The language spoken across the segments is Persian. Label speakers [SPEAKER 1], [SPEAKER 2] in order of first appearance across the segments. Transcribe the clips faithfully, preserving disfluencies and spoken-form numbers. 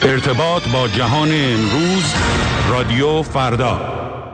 [SPEAKER 1] ارتباط با جهان امروز، رادیو فردا.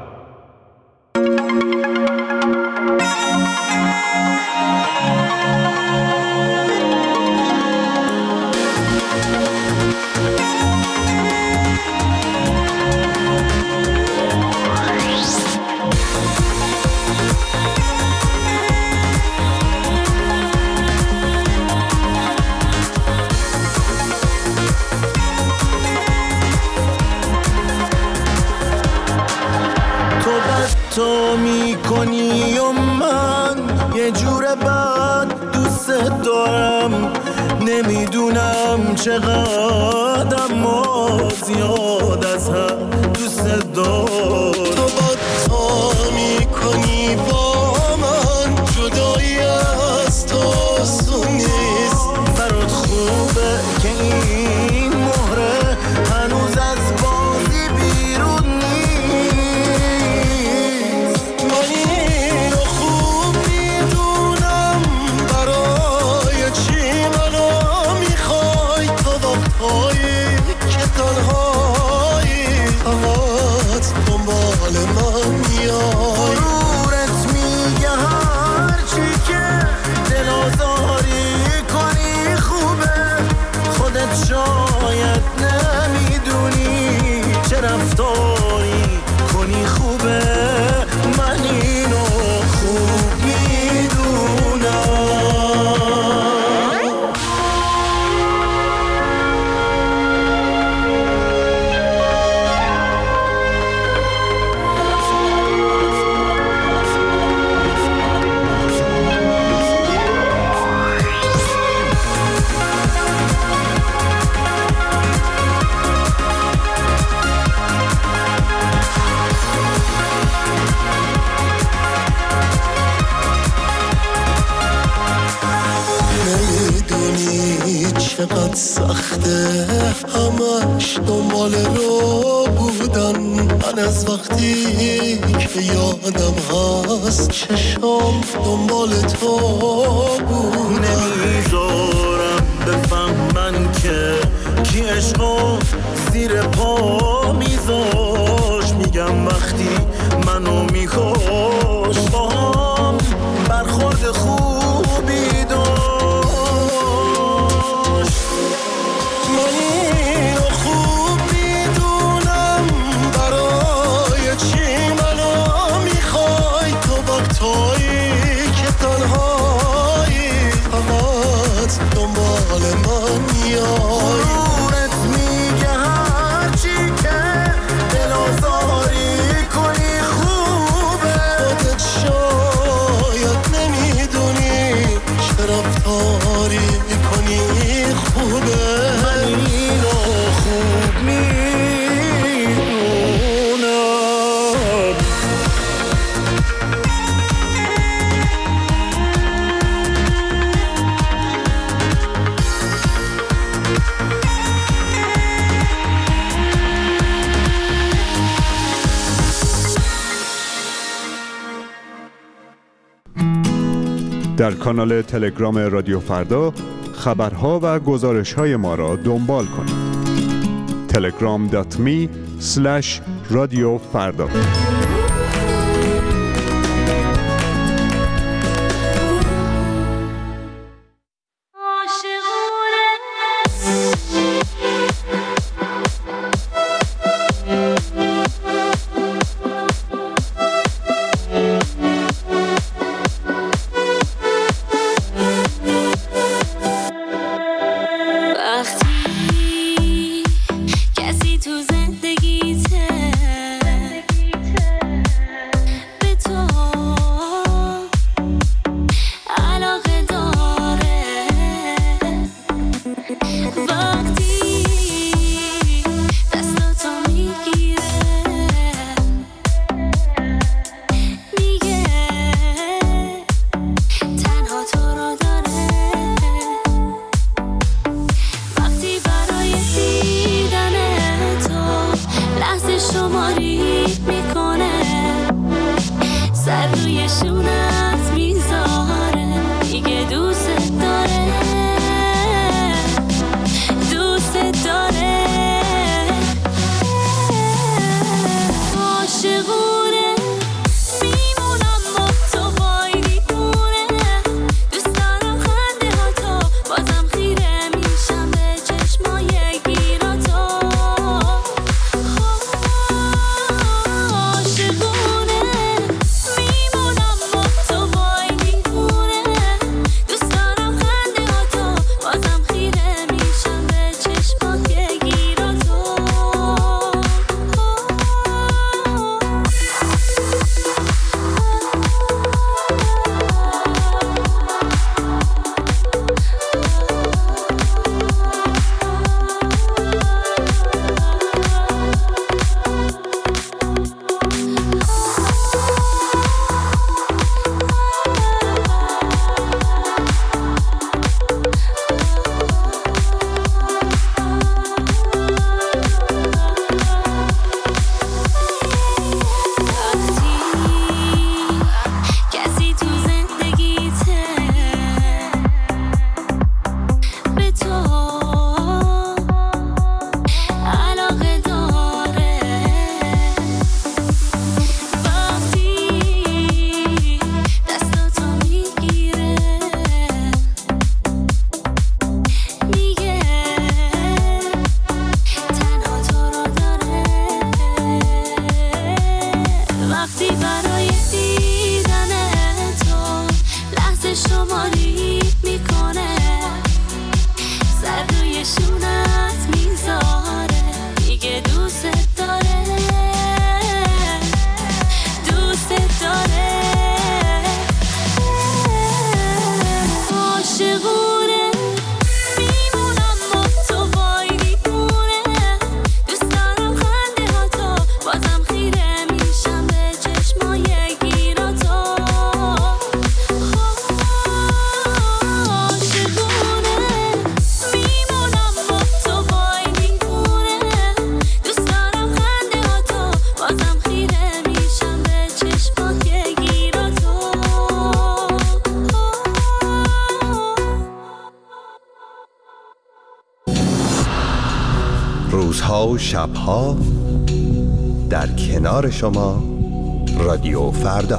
[SPEAKER 2] تو میکنی و من یه جور بد دوست دارم، نمیدونم چقدر اما زیاد از هم دوست دارم. تو با تو میکنی با من، جدایی از تو آسون نیست. برات خوبه که این مهره هنوز از بازی بیرون نیست. من اینو خوب میدونم برای چی منو میخوای. تو وقتایی که تنهایی فقط دنبال من میای. غرورت میگه هرچی که دل آزاری کنی خوبه، خودت شاید نمیدونی چه رفتاری کنی خوبه. من اینو خوب میدونم. چقدر سخته همش دنبال رو بودن. من از وقتی که یادم هست چشم دنبال تو بود. نمیذارم بفهمن که کی عشقو زیر پا میذاش. میگم وقتی منو میخوش با هم برخورد خوبی داشت. دنبال من میای. غرورت میگه هرچی که دل آزاری کنی خوبه. خودت شاید نمیدونی چه رفتاری کنی خوبه. من اینو خوب میدونم.
[SPEAKER 3] در کانال تلگرام رادیو فردا خبرها و گزارش‌های ما را دنبال کنید. تلگرام دات می اسلش رادیو فردا.
[SPEAKER 4] دوست داره روزها و شبها در کنار شما رادیو فردا.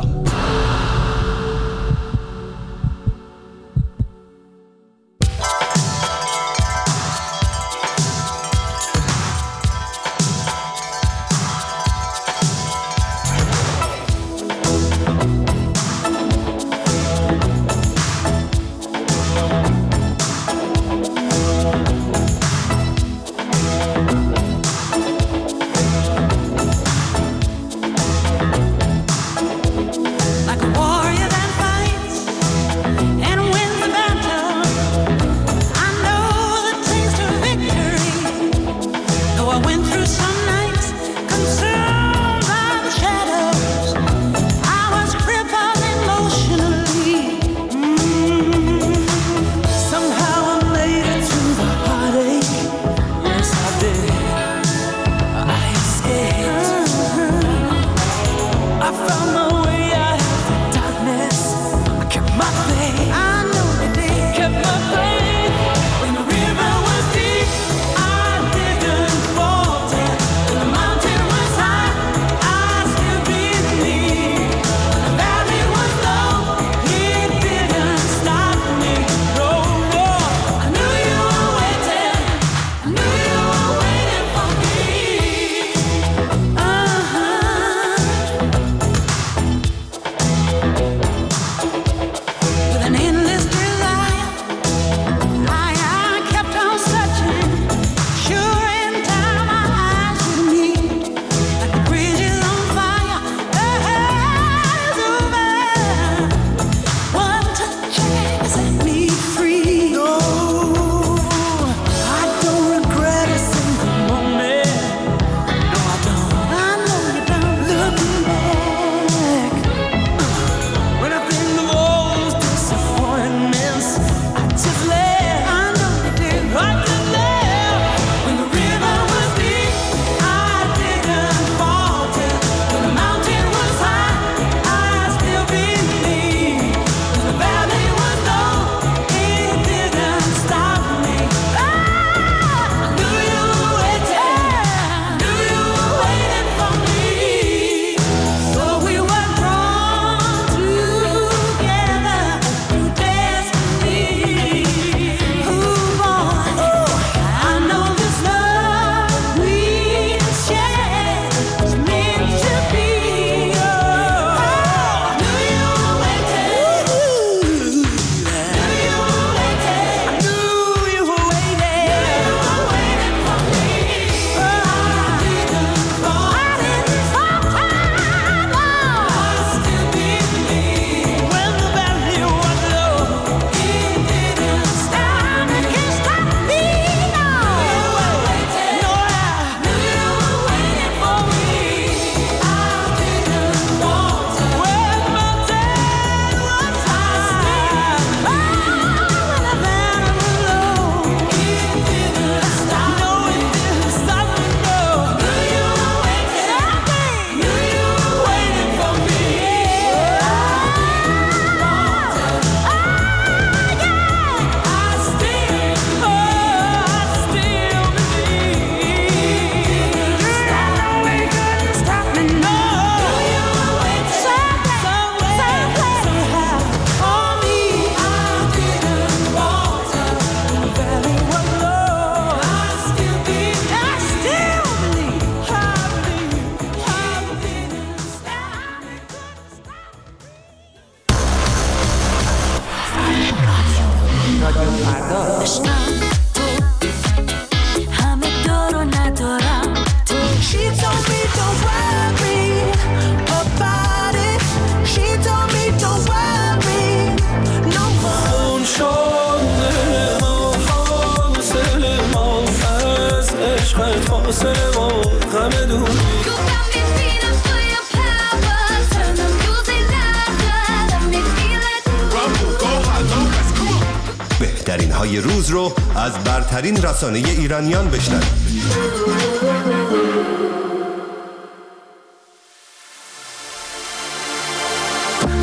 [SPEAKER 4] بهترین های روز رو از برترین رسانه ایرانیان بشنوید.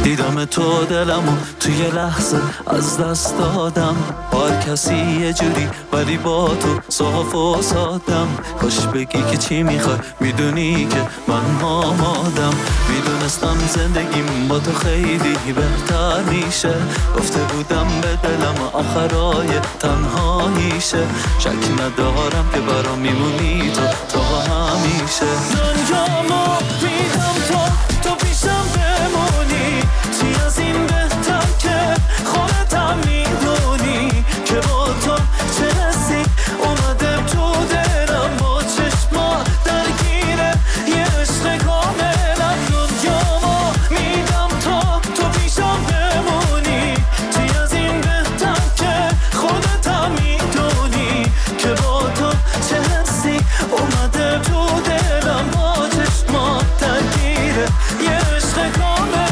[SPEAKER 5] دیدم تو دلمو توی لحظه از دست دادم. هر کسی یه جوری ولی با تو صاف و سادم. کاش بگی که چی میخوای، میدونی که من آمادم. میدونستم زندگیم با تو خیلی بهتر میشه. گفته بودم به دلم آخرای تنهاییشه. شکی ندارم که برام میمونی تو تا همیشه. دنیامو میدم تو تو پیشم بمونی. چی از این بهتر که خودتم میدونی که با تو چه حسی اومده تو دلم. با چشما درگیره یه عشق کاملم. دنیامو میدم تو تو پیشم بمونی. چی از این بهتر که خودتم میدونی که با تو چه حسی اومده تو دلم. با چشما درگیره یه عشق کاملم.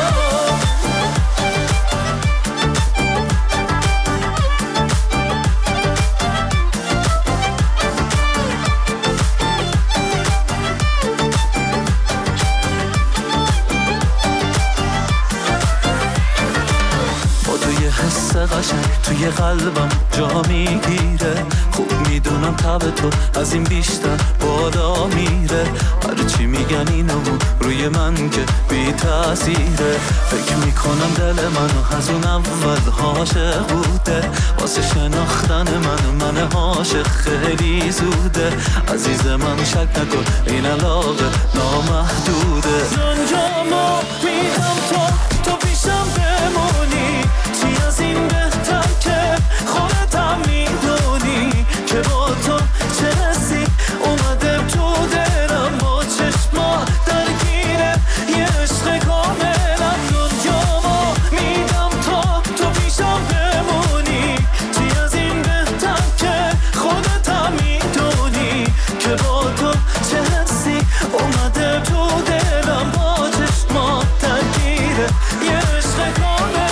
[SPEAKER 5] حس قشنگ توی قلبم جا میگیره. خوب میدونم تب تو از این بیشتر بالا میره. هرچی میگن اینو روی من که بی تأثیره. فکر میکنم دل منو از اون اول عاشق بوده. واسه شناختن من من عاشق خیلی زوده. عزیز من شک نکن این علاقه نامحدوده. دنیامو میدم تو تو پیشم بمونی. چی از این بهتر که خودتم میدونی که با تو چه حسی اومده تو دلم. با چشما درگیره یه عشق کاملم. دنیامو میدم تو تو پیشم بمونی. چی از این بهتر که خودتم میدونی که با تو چه حسی اومده تو دلم. با چشما درگیره یه عشق کاملم.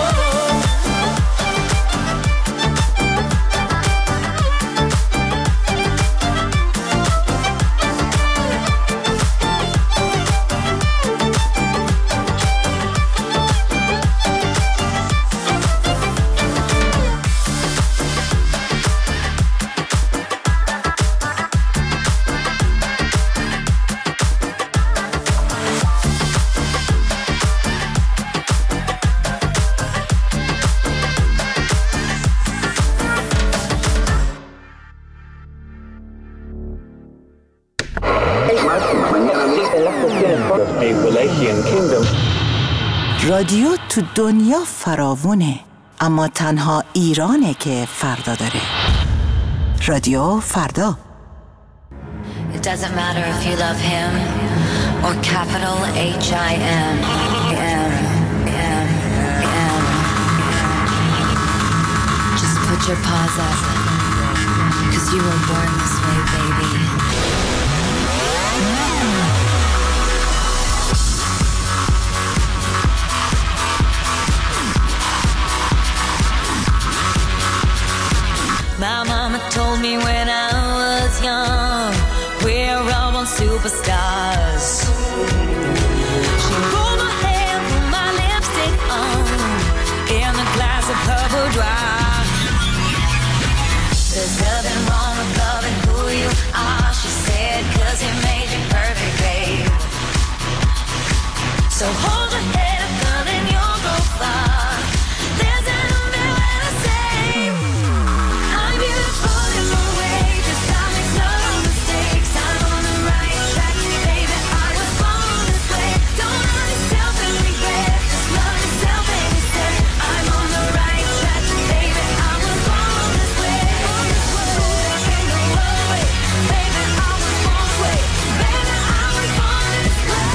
[SPEAKER 6] رادیو تو دنیا فراوونه، اما تنها ایرانه که فردا داره. رادیو فردا.
[SPEAKER 7] It doesn't matter if you love him or capital H I M. M, M, M. Just put your paws up, 'cause you were born this way, baby. My mama told me when I was young, we're all born superstars. She pulled my hair, put my lipstick on, in a glass of her boudoir. There's nothing wrong with loving who you are, she said, 'cause he made you perfect, babe. So hold your head up, girl, and you'll go far. There's an umbrella to save. I'm beautiful in my way, just I make no mistakes. I'm on the right track, baby, I was born this way. Don't hurt yourself and regret, just love yourself and you say I'm on the right track, baby, I was born this way. There ain't no other way, baby, I was born this way. Baby, I was born this way.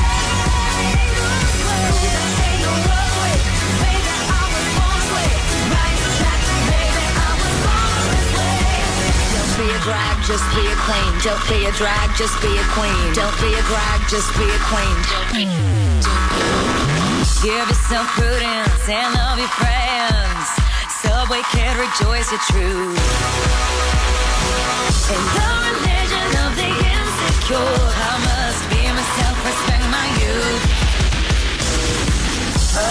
[SPEAKER 7] There ain't no other way, baby, I was born this way. Right track, baby, I was born this way. Don't be a drag, just be a queen. Don't be a drag, just be a queen. Don't be a drag, just be a queen. Give yourself prudence and love your friends. Subway kid, rejoice your truth. In the religion of the insecure, I must be myself, respect my youth.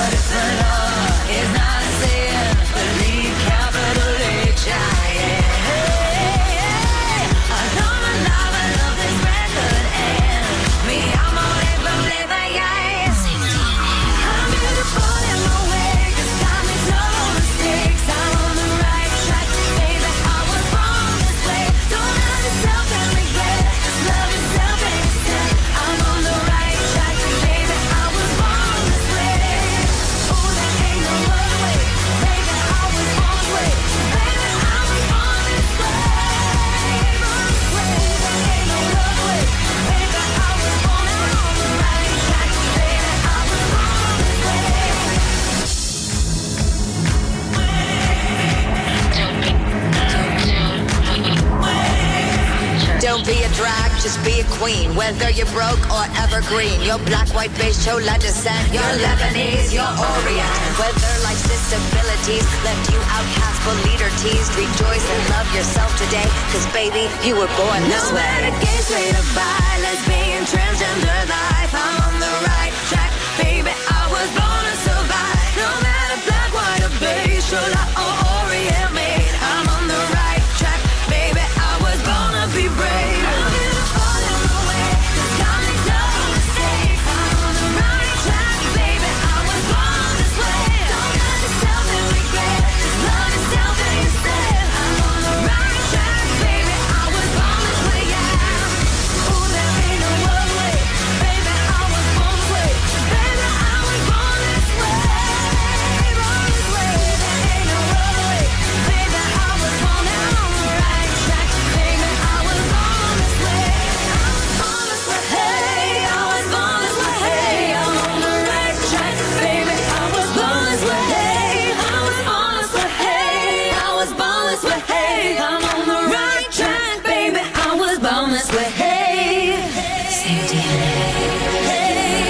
[SPEAKER 8] Don't be a drag, just be a queen. Whether you're broke or evergreen, you're black, white, beige, chola descent. You're Lebanese, you're Orient. Whether life's disabilities left you outcast but leader teased, rejoice and love yourself today, cause baby, you were born this
[SPEAKER 7] no
[SPEAKER 8] way.
[SPEAKER 7] No matter gay, straight or bi, lesbian, transgender life, I'm on the right track, baby, I was born to survive. No matter black, white or beige, chola or Orient made, I'm on the right track, baby, I was born to be brave. I'm beautiful in the way, cause God makes no mistakes. I'm on the right track, baby, I was born this way. Don't love yourself and regret, just love yourself and instead. I'm on the right track, baby, I was born this way, yeah. Ooh, there ain't no other way, baby, I was born this way. Baby, I was born this way, born this way. There ain't no other way, baby, I was born and I'm on the right track, baby, I was born this way. Born this way, hey, I was born this way, hey, I'm on the right track, baby, I was born this way, hey, I was born this way, hey, I was born this way, hey, I'm on the right track, baby, I was born this way, hey, same D N A, hey,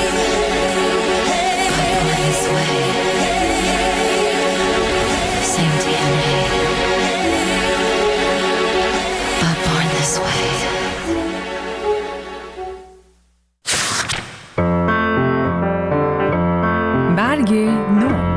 [SPEAKER 7] born this way, same D N A, but born this way.
[SPEAKER 9] برگ نو.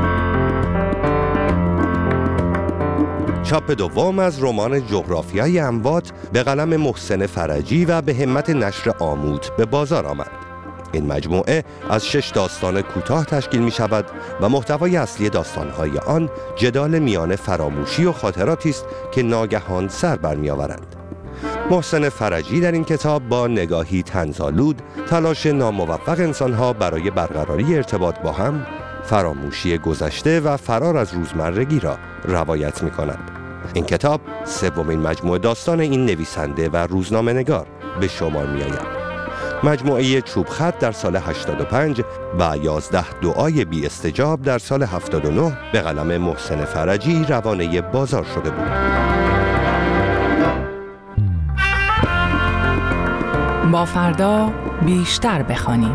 [SPEAKER 4] چاپ دوم از رمان جغرافیای اموات به قلم محسن فرجی و به همت نشر آموت به بازار آمد. این مجموعه از شش داستان کوتاه تشکیل می شود و محتوای اصلی داستانهای آن جدال میان فراموشی و خاطراتی است که ناگهان سر برمی آورند. محسن فرجی در این کتاب با نگاهی طنزآلود تلاش ناموفق انسانها برای برقراری ارتباط با هم، فراموشی گذشته و فرار از روزمرگی را روایت می کند. این کتاب سومین مجموعه داستان این نویسنده و روزنامه‌نگار به شمار می آید. مجموعه چوب خط در سال هشتاد و پنج و یازده دعای بی استجاب در سال هفتاد و نه به قلم محسن فرجی روانه بازار شده بود.
[SPEAKER 9] با فردا بیشتر بخوانیم.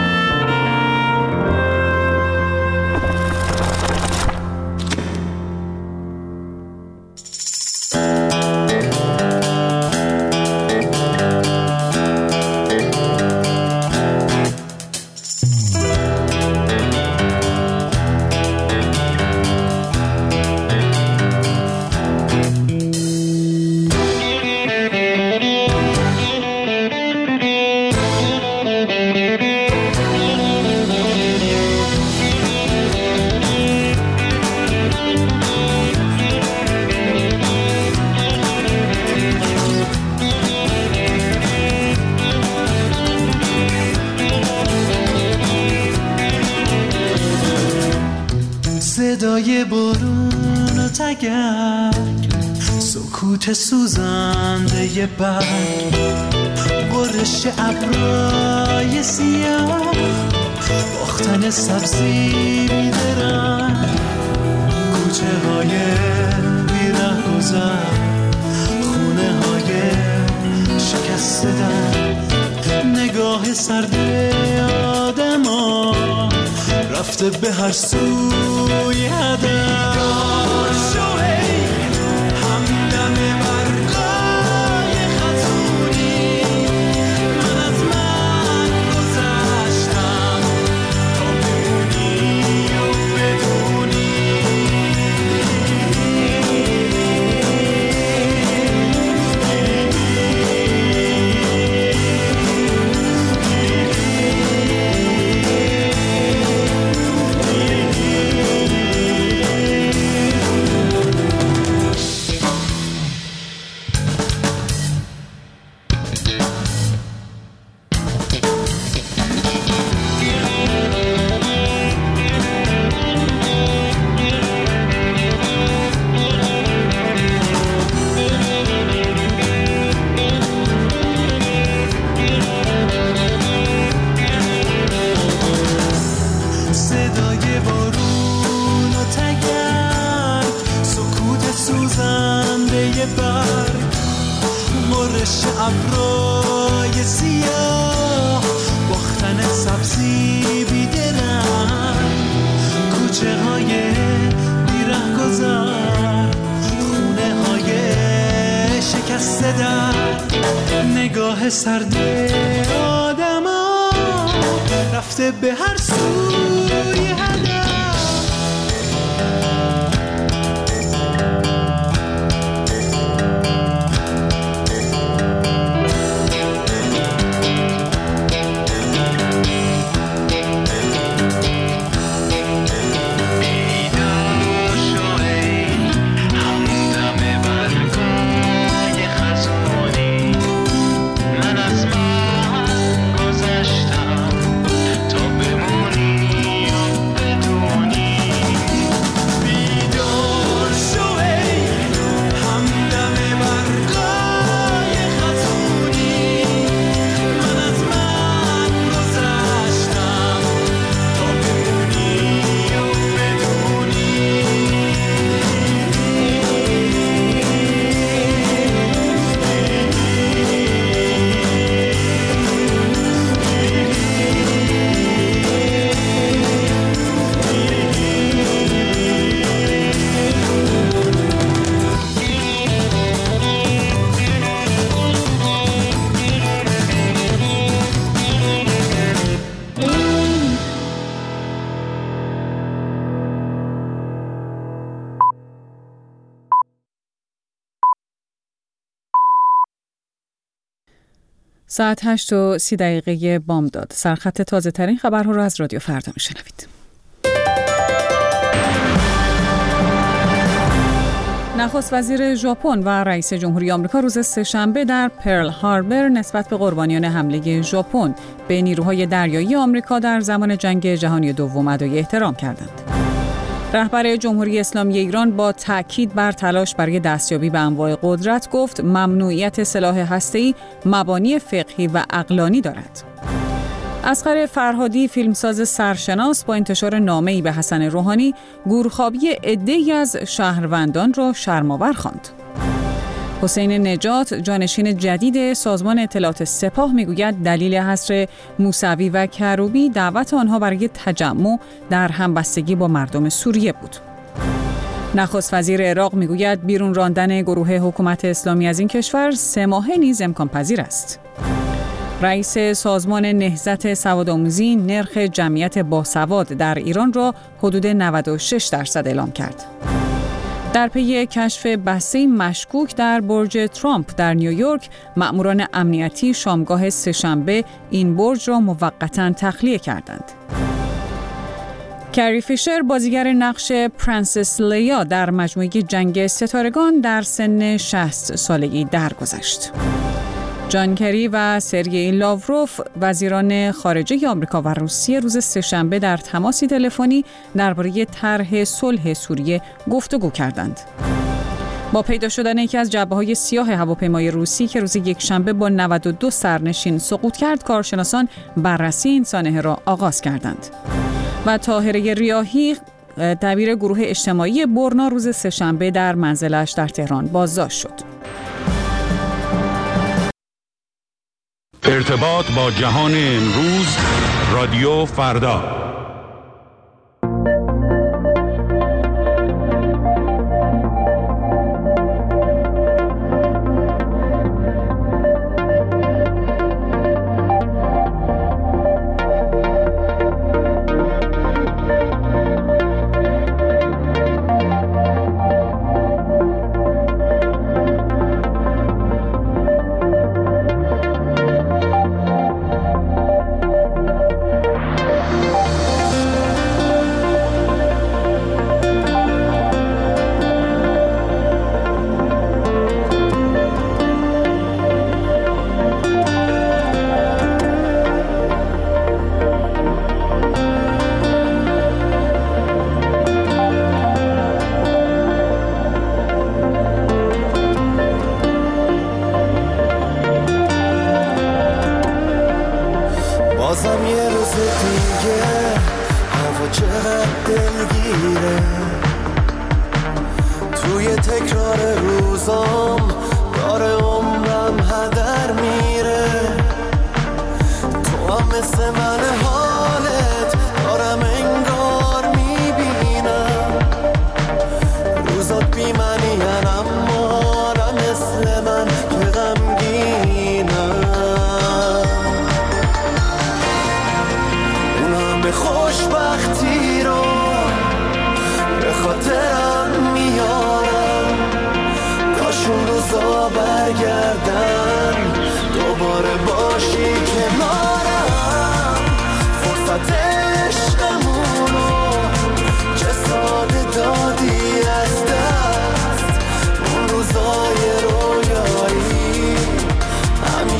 [SPEAKER 2] صدای بارون و تگرگ، سکوت سوزنده برگ، برش ابرای سیاه، باختن سبزی بیدرنگ، کوچه های بیره گذر، خونه های شکسته در، نگاه سرد آدم ها رفته به هر سوی هدف. همدم برگای خزونی من از من گذشتم تا بمونی و بدونی. غرش ابرای سیاه، باختن سبزی بیدرم، کوچه های بیره گذار، خونه های شکسته در، نگاه سرد آدم ها رفته به هر سوی هدف.
[SPEAKER 10] ساعت هشت و سی دقیقه بامداد. سرخط تازه ترین خبرها را از رادیو فردا میشنوید. نخست وزیر ژاپن و رئیس جمهوری آمریکا روز سه‌شنبه در پرل هاربر نسبت به قربانیان حمله ژاپن به نیروهای دریایی آمریکا در زمان جنگ جهانی دوم ادای احترام کردند. رهبر جمهوری اسلامی ایران با تأکید بر تلاش برای دستیابی به انواع قدرت گفت ممنوعیت سلاح هسته‌ای مبانی فقهی و عقلانی دارد. اصغر فرهادی فیلمساز سرشناس با انتشار نامه‌ای به حسن روحانی گورخوابی عده‌ای از شهروندان را شرم‌آور خواند. حسین نجات جانشین جدید سازمان اطلاعات سپاه میگوید دلیل حصر موسوی و کروبی دعوت آنها برای تجمع در همبستگی با مردم سوریه بود. نخست وزیر عراق میگوید بیرون راندن گروه حکومت اسلامی از این کشور سه ماهه نیز امکان پذیر است. رئیس سازمان نهضت سوادآموزی نرخ جمعیت باسواد در ایران را حدود نود و شش درصد اعلام کرد. در پی کشف بسته مشکوک در برج ترامپ در نیویورک، مأموران امنیتی شامگاه سه‌شنبه این برج را موقتاً تخلیه کردند. کری فیشر بازیگر نقش پرنسس لیا در مجموعه جنگ ستارگان در سن شصت سالگی درگذشت. جان کری و سرگئی لاوروف وزیران خارجه آمریکا و روسیه روز سه‌شنبه در تماسی تلفنی درباره طرح صلح سوریه گفتگو کردند. با پیدا شدن یکی از جبهه‌های سیاه هواپیمای روسی که روز یکشنبه با نود و دو سرنشین سقوط کرد، کارشناسان بررسی این سانحه را آغاز کردند. و طاهره ریاحی دبیر گروه اجتماعی برنا روز سه‌شنبه در منزلش در تهران بازداشت شد.
[SPEAKER 1] ارتباط با جهان امروز، رادیو فردا.
[SPEAKER 2] بازم یه روز دیگه هوا چقدر دلگیره، توی تکرار روزام داره عمرم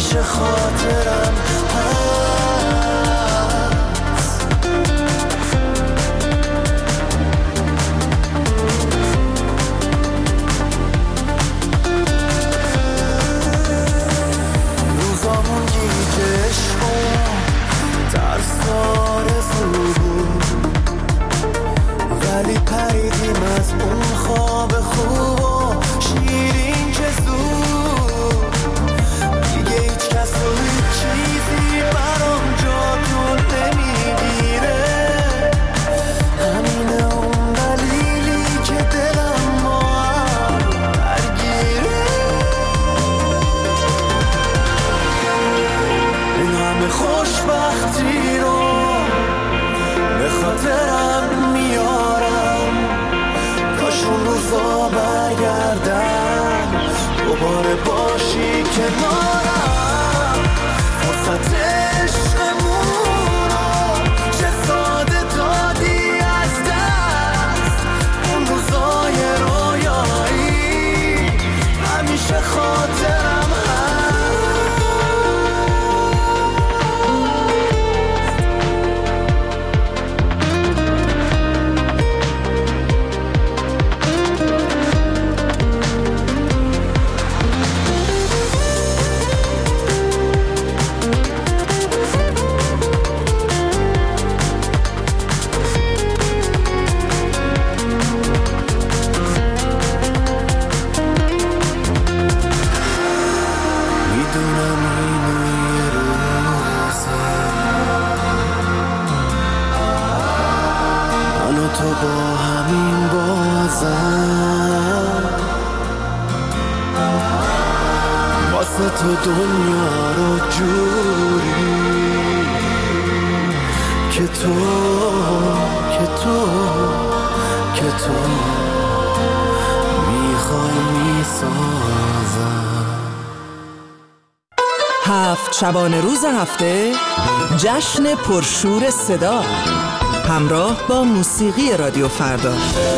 [SPEAKER 2] همیشه خاطرم هست. روزامون گیج عشقم ترسار بود، ولی پریدیم از اون خواب خوب و شیرین که زود. دیگه هیچ کس و هیچ چیزی برام جاتون نمیگیره. همینه اون دلیلی که دلم با هم درگیره. این همه خوشبختی رو به خاطرم میارم، کاش اون روزا برگردم دوباره باشی کنارم. فرصت عشقمون رو چه ساده دادی از دست. اون روزای رویایی همیشه خاطرم هست. میدونم اینو یه روزه من و تو با همین بازم، واسه تو دنیا رو جوری که تو که تو که تو میخوای میسازم.
[SPEAKER 11] هفت شبانه روز هفته جشن پرشور صدا همراه با موسیقی رادیو فردا.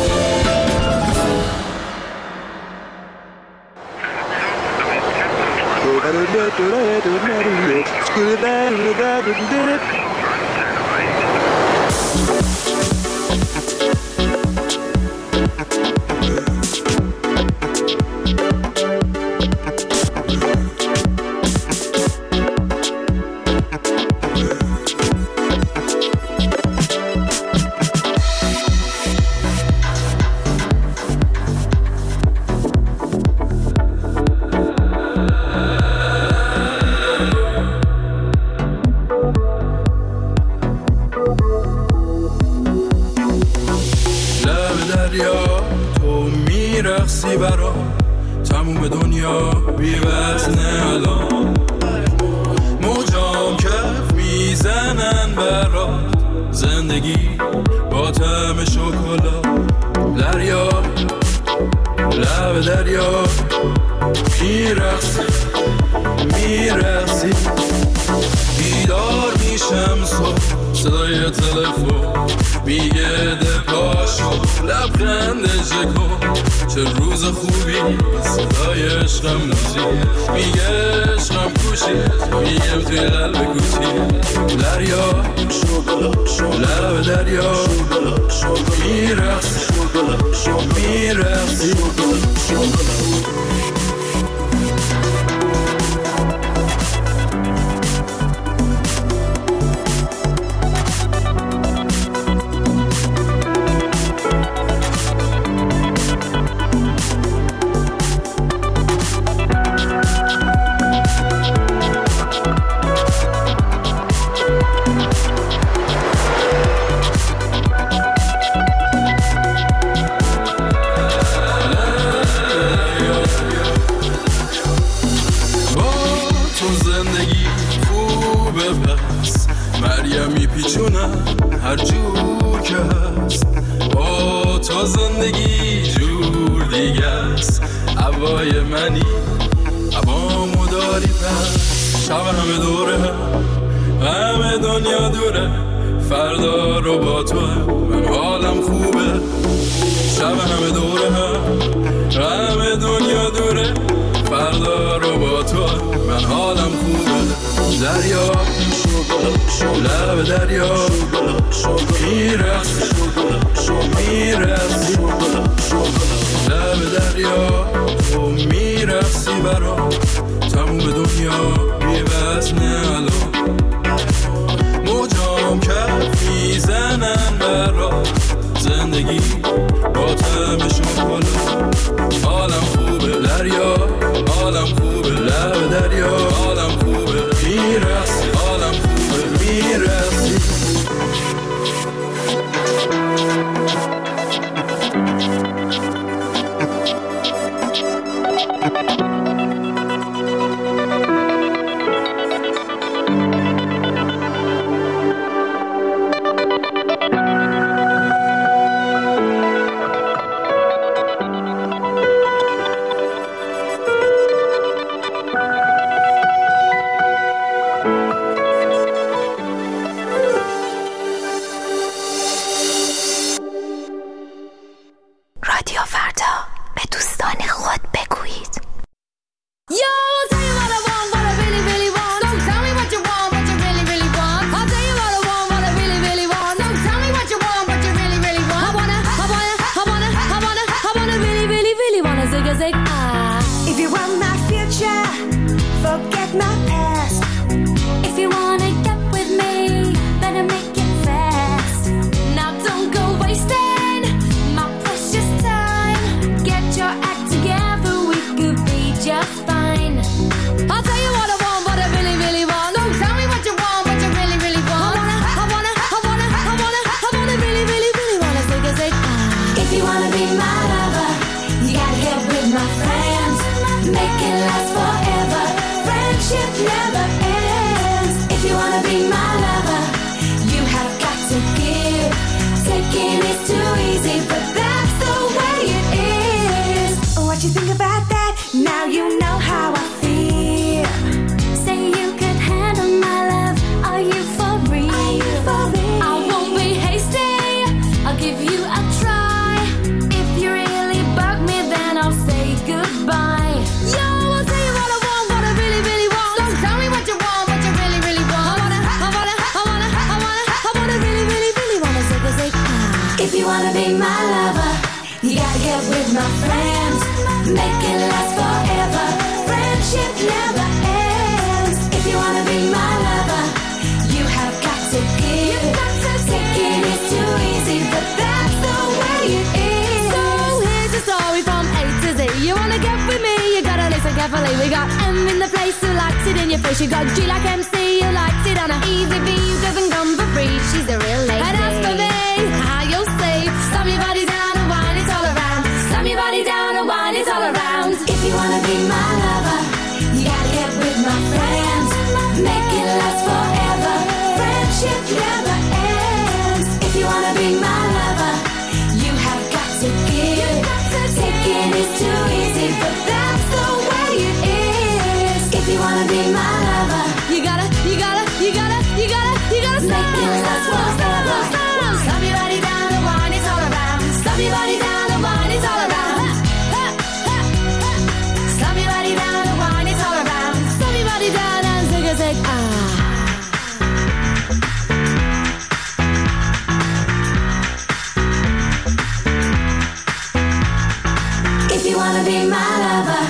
[SPEAKER 12] میرقصی برا تموم دنیا بی‌وزنه الان، موجام کف میزنن برات، زندگی با طعم شکلات. دریا لب دریا میرقصی میرقصی، بیدار میشم صبح صدای تلفن میگه ده پاشو لبخندش کن، چه روز خوبی صدای عشقم موزی میگه عشقم کوشی، میگم توی قلب کوچی. دریا لب دریا میرقصی میرقصی. هر جور که هست با تو زندگی جور دیگه است. هوای منی هوامو داری پس، شب همه دوره همه دنیا دوره، فردا رو با تو من حالم خوبه. شب همه دوره همه دنیا دوره، فردا رو با تو من حالم خوبه. دریا لب دریا میرسی میرسی لب دریا تو میرسی برا تموم دنیا بی‌وزنه الان موجام کف میزنن برا زندگی با تمشون بالا حالم خوبه دریا حالم خوبه لب دریا حالم خوبه میرسی حالم خوبه میرسی
[SPEAKER 7] رادیو فردا به دوستان خود بگویید.
[SPEAKER 13] Yo, I'll tell you what I want, what I really, really want. So tell me what you want, what you really, really want. I'll tell you what I want, what I really, really want. So tell me what you want, what you really, really want. I wanna, I wanna, I wanna, I wanna, I wanna really, really, really wanna zig a zig ah.
[SPEAKER 2] If you want my future, forget my past.
[SPEAKER 13] If you wanna get with me, better make it fast. Now don't go wasting my precious time. Get your act together, we could be just fine. I'll tell you what I want, what I really, really want. So tell me what you want, what you really, really want. I wanna, I wanna, I wanna, I wanna, I wanna really, really, really wanna zig a zig ah.
[SPEAKER 2] If you wanna be my lover, you gotta get with my friends. Make it last forever. Friendship never ends. If you wanna be my lover, you have got to give. Taking is too easy, but that's the way it is. What you think about that? Now you know how I feel.
[SPEAKER 13] Say you could handle my love. Are you for real?
[SPEAKER 2] Are you for real?
[SPEAKER 13] I won't be hasty. I'll give you a try. If you really bug me, then I'll say goodbye. Yo, I'll tell you what I want, what I really, really want. So tell me what you want, what you really, really want. I wanna, I wanna, I wanna, I wanna, I wanna really, really, really wanna zig a zig ah.
[SPEAKER 2] If you wanna be my lover, you gotta get with my friends. Make it last forever. Friendship never ends. If you wanna be my lover, you have got to give. Taking is too easy, but that's the way it is.
[SPEAKER 13] So here's a story from A to Z. You wanna get with me, you gotta listen carefully. We got M in the place who likes it in your face. You got G like M C who likes it on a easy V who doesn't come for free. She's a real lady. And as for me, how you'll see, slam your body down and wine it all around. Slam your body down and wine it all around.
[SPEAKER 2] If you wanna be my lover, you gotta get with my friends. Make it last forever. Friendship never ends. If you wanna be my lover, you have got to give. Taking is too easy, but that's the way it is. If you wanna be my lover,
[SPEAKER 13] you gotta, you gotta, you gotta, you gotta, you gotta
[SPEAKER 2] make it last forever.
[SPEAKER 13] Slam your body down and wine it all around. Slam your body down and wine it all around. Slam your body down and wine it all around. Slam your body down and zig a zig ah.
[SPEAKER 2] If you wanna be my lover.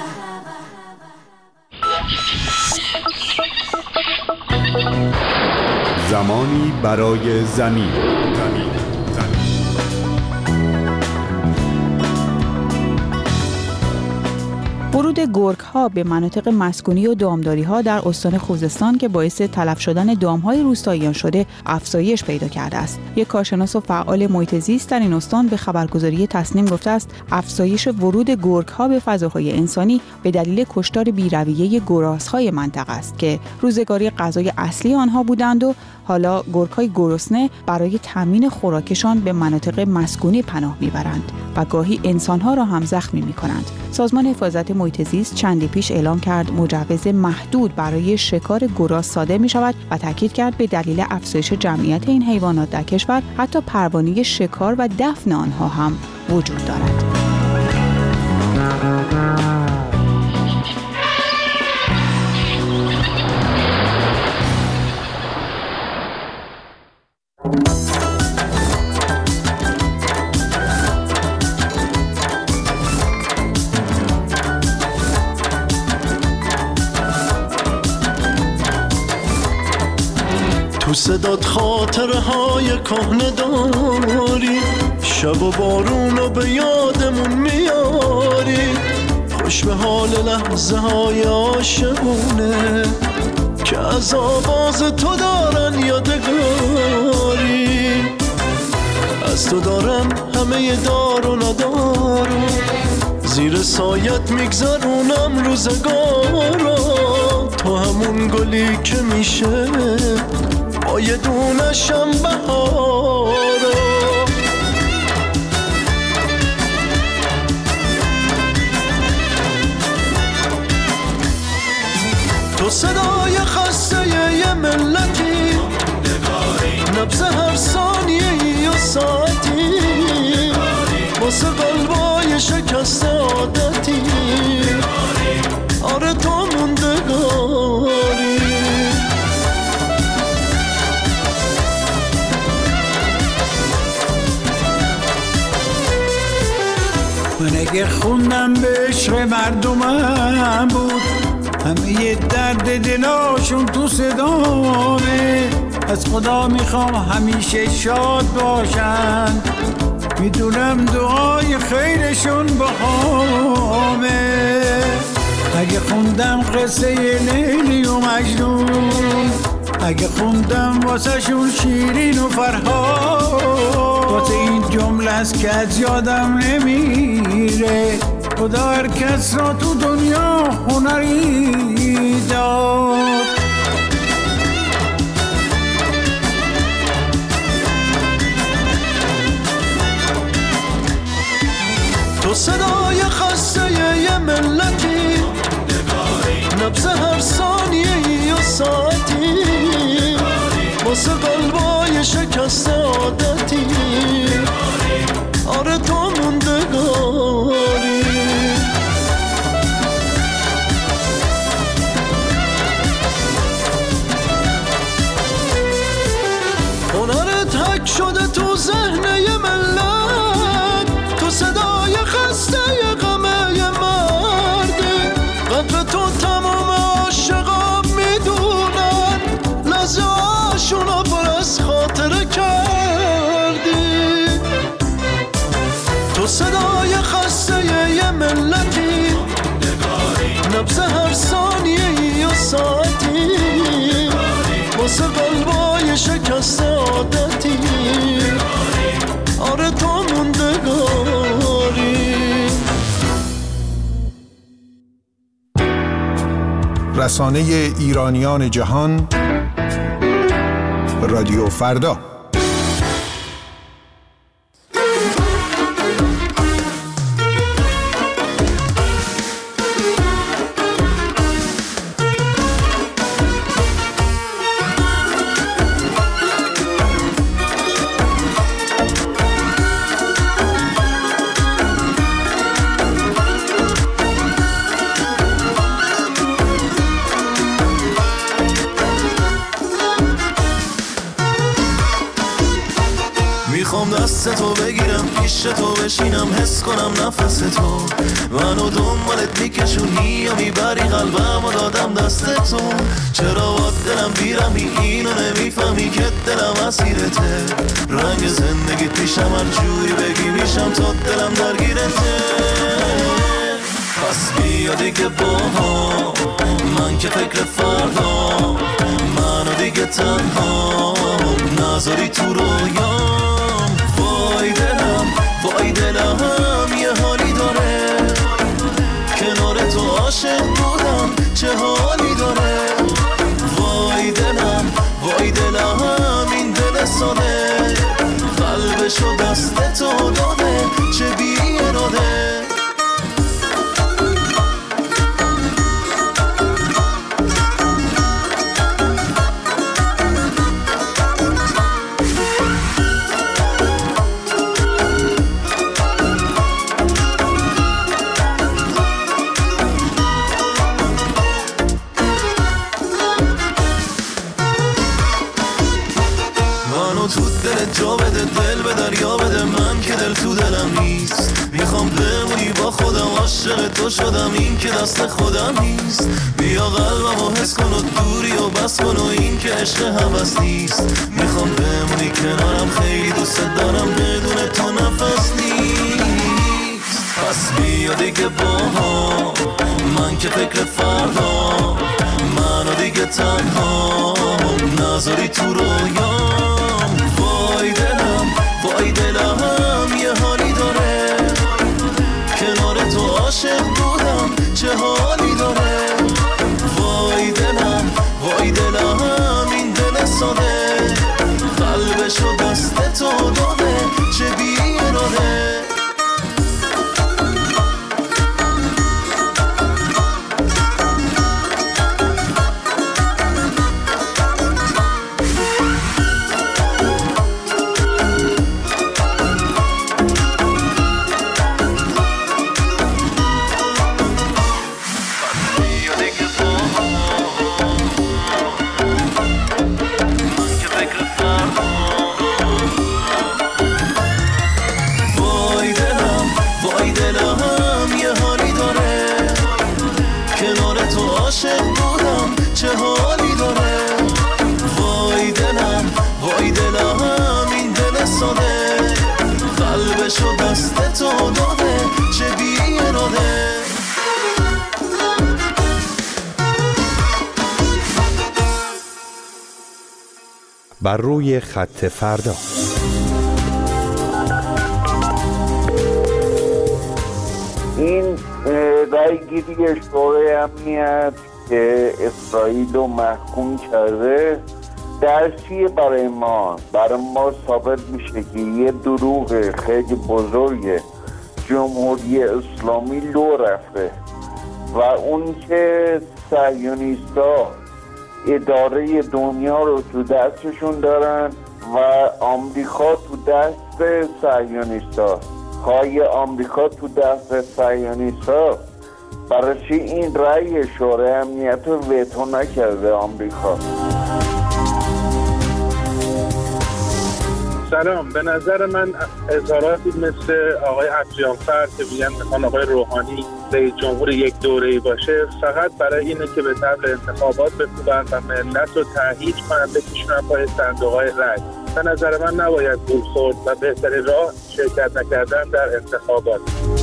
[SPEAKER 3] زمانی برای زمین. زمین.
[SPEAKER 14] ورود گرگ‌ها به مناطق مسکونی و دامداری‌ها در استان خوزستان که باعث تلف شدن دام‌های روستاییان شده افزایش پیدا کرده است. یک کارشناس و فعال محیط زیست در این استان به خبرگزاری تصنیم گفته است افزایش ورود گرگ‌ها به فضاهای انسانی به دلیل کشتار بی‌رویه گرازهای منطقه است که روزگاری غذای اصلی آنها بودند و حالا گرگ‌های گرسنه برای تامین خوراکشان به مناطق مسکونی پناه می‌برند و گاهی انسان‌ها را هم زخمی می‌کنند. سازمان حفاظت محیط زیست چندی پیش اعلام کرد مجوز محدود برای شکار گراز صادر می‌شود و تاکید کرد به دلیل افزایش جمعیت این حیوانات در کشور حتی پروانه شکار و دفن آنها هم وجود دارد.
[SPEAKER 15] تو صدات خاطرهای کهنه داری، شب و بارونو به یادمون میاری، خوش به حال لحظه های عاشقونه که از آواز تو دارن یادگاری. از تو دارم همه دار و ندارم، زیر سایت میگذرونم روزگارا. تو همون گلی که میشه با یه دونشم بهارا. تو صدای خسته یه ملتی، نبض هر ثانیه و ساعتی، واسه قلبای شکسته عادتی، آره تو موندگاری.
[SPEAKER 16] من اگه خوندم به عشق مردمم بود، همه یه درد دلاشون تو صدامه. از خدا میخوام همیشه شاد باشن، میدونم دعای خیرشون بهامه. اگه خوندم قصه لیلی و مجنون، اگه خوندم واسه شون شیرین و فرهاد، واسه این جمله است که از یادم نمیره. خدا هر کس را تو دنیا هنری داد.
[SPEAKER 15] تو صدای خسته یه ملتی، نبض هر ثانیه و ساعتی، واسه قلبای شکسته عادتی، آره تو موندگاری. هنرت حک شده تو ذهن یه ملت، تو صدای خسته یه غمه یه مردی، قدر تو تمام عاشقا میدونن، لحظه هاشونو پر از خاطره کردی. تو صدای خسته یه ملتی، نبض هر ثانیه و ساعتی، واسه قلبای شکسته عادتی، آره تو موندگاری.
[SPEAKER 17] رسانه ایرانیان جهان، رادیو فردا.
[SPEAKER 5] میخوام دست تو بگیرم، پیش تو بشینم، حس کنم نفس تو منو دنبالت میکشونی یا میبری قلبم و دادم دست تو. چرا با دلم بیرمی اینو نمیفهمی که دلم اسیرته، رنگ زندگیت پیشم هر جوری بگی میشم تا دلم درگیرته. پس بیا دیگه با هم، من که فکر فردا، منو دیگه تنها نذاری تو رویام. وای دلم وای دلم یه حالی داره، کنار تو عاشق بودم چه حالی داره. وای دلم وای دلم این دل ساده، قلبشو دست تو داده چه بی اراده. جا بده دل به دریا بده، من که دل تو دلم نیست. میخوام بمونی با خودم
[SPEAKER 2] شدم عاشق تو شدم این که دست خودم نیست بیا قلبمو حس کن و دوری و بس کن و این که عشق هوس نیست میخوام بمونی کنارم خیلی دوست دارم بدون تو نفس نیست پس بیا دیگه با هم من که فکر فردا منو دیگه تنها نذاری تو رویام وای دلم وای دلم یه حالی داره کنار تو عاشق بودم چه حالی داره وای دلم وای دلم این دل ساده قلبشو دست تو داده چه بیراده عاشق بودم چه حالی داره وای دلم وای دلم این دل ساده قلبشو دست تو داده چه بیراده
[SPEAKER 4] بر روی خط فردا
[SPEAKER 18] این رایگیری شورای امنیت که اسرائیل رو محکوم کرده درسیه برای ما برای ما ثابت میشه که یه دروغ خیلی بزرگ جمهوری اسلامی لو رفته و اون که صهیونیست‌ها اداره دنیا رو تو دستشون دارن و آمریکا تو دست صهیونیست‌ها های آمریکا تو دست صهیونیست‌ها برای چی این رأی شورای امنیت رو وتو نکرده آمریکا؟
[SPEAKER 19] سلام، به نظر من اظهاراتی مثل آقای افجانفر که میگن میخوان آقای روحانی رئیس جمهور یک دوره‌ای باشه فقط برای اینه که به طبل انتخابات بکوبن و ملت رو تهییج کنن بکشونن پای صندوق‌های رأی. به نظر من نباید گول خورد و بهترین راه شرکت نکردن در انتخابات.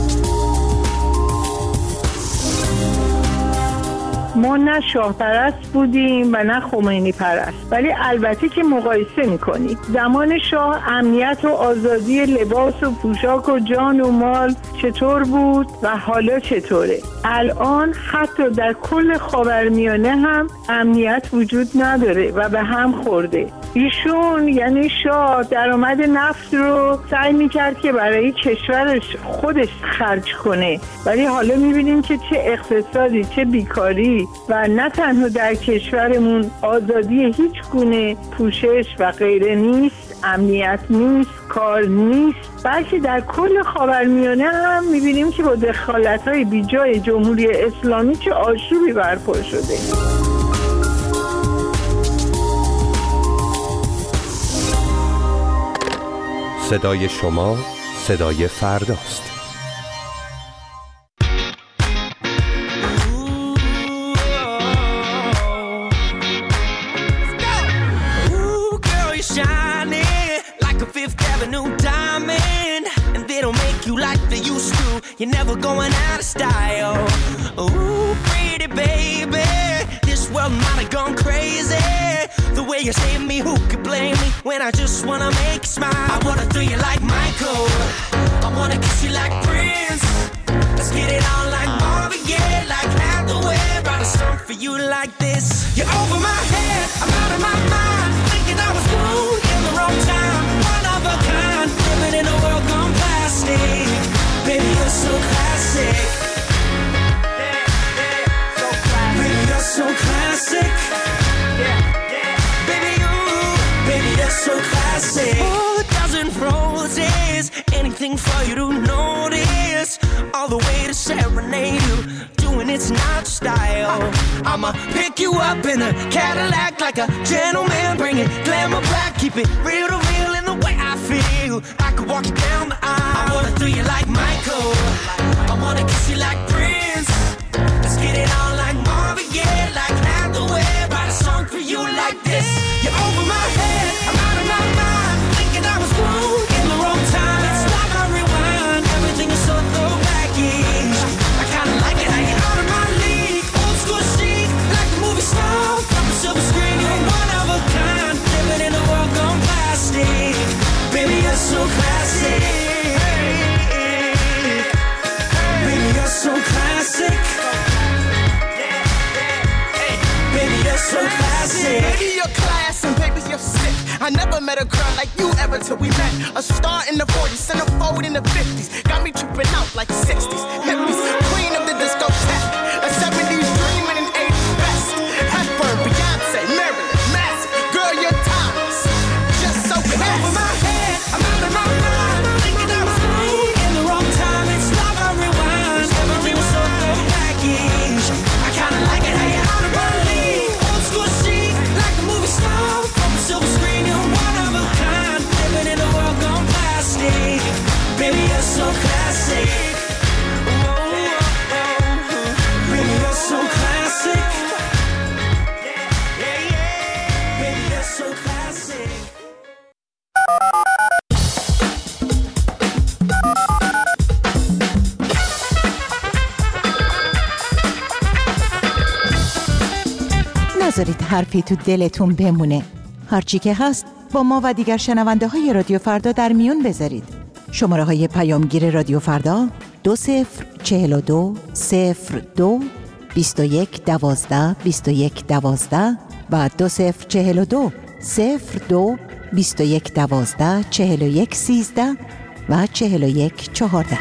[SPEAKER 20] ما نه شاه پرست بودیم و نه خمینی پرست، ولی البته که مقایسه میکنیم زمان شاه امنیت و آزادی لباس و پوشاک و جان و مال چطور بود و حالا چطوره. الان حتی در کل خاورمیانه هم امنیت وجود نداره و به هم خورده. ایشون یعنی شاه درآمد نفت رو سعی میکرد که برای کشورش خودش خرج کنه، ولی حالا میبینیم که چه اقتصادی چه بیکاری و نه تنها در کشورمون آزادی هیچ گونه پوشش و غیره نیست، امنیت نیست، کار نیست، بلکه در کل خاورمیانه هم میبینیم که با دخالت‌های بیجای جمهوری اسلامی چه آشوبی برپا شده.
[SPEAKER 4] صدای شما صدای فرداست.
[SPEAKER 21] You're never going out of style. Ooh, pretty baby, this world might have gone crazy. The way you save me, who could blame me when I just wanna make you smile? I wanna throw you like Michael, I wanna kiss you like Prince. Let's get it on like Marvin Gaye, like Hathaway. Write a song for you like this. You're over my head, I'm out of my mind, thinking I was born in the wrong time. One of a kind, living in a world gone plastic. Baby, you're so classic. Yeah, yeah, so classic. Baby, you're so classic. Yeah, yeah. Baby, you, baby, you're so classic. Oh, a dozen roses, anything for you to notice. All the way to serenade you, doing it's not style. I'ma pick you up in a Cadillac like a gentleman, bring it glamour back, keep it real to real in the way I feel. I could walk you down the aisle. I wanna do you like Michael, I wanna kiss you like Prince. Let's get it on like Marvin Gaye, like Hathaway. Write a song for you like this. You're over my head, I'm out of my mind, thinking I was wrong in the wrong time. It's like I rewind, everything is so throwbacky. I kinda like it how you're out of my league. Old school chic, like a movie star from a silver screen. You're one of a kind, living in a world gone plastic. Baby, you're so classic. Baby, you're so classic. Baby, you're so classic.
[SPEAKER 6] Baby, you're class and baby, you're sick. I never met a girl like you ever till we met. A star in the forties, centerfold in the fifties. Got me tripping out like sixties. Hippies, queen of the discotheque. A seventies dream and an eighties best. Hepburn, Beyonce, Marilyn, Manson. Girl, you're timeless. Just so classy.
[SPEAKER 21] Over my head, I'm out of my mind, thinking I was wrong in the wrong time. It's like I rewind, everything was so throwbacky. I kinda like it how you're out of my league. Old school chic, like a movie star from a silver screen. You're one of a kind, living in a world gone plastic. Baby, you're so classic. Baby, you're so classic. Baby, you're so classic.
[SPEAKER 22] نذارید حرفی تو دلتون بمونه. هرچی که هست با ما و دیگر شنونده های رادیو فردا در میون بذارید. شماره های پیامگیر رادیو فردا دو صفر چهل و دو صفر دو بیست و یک دوازده بیست و یک دوازده و دو صفر چهل و دو صفر دو بیست و یک دوازده چهل و یک سیزده و چهل و یک چهارده.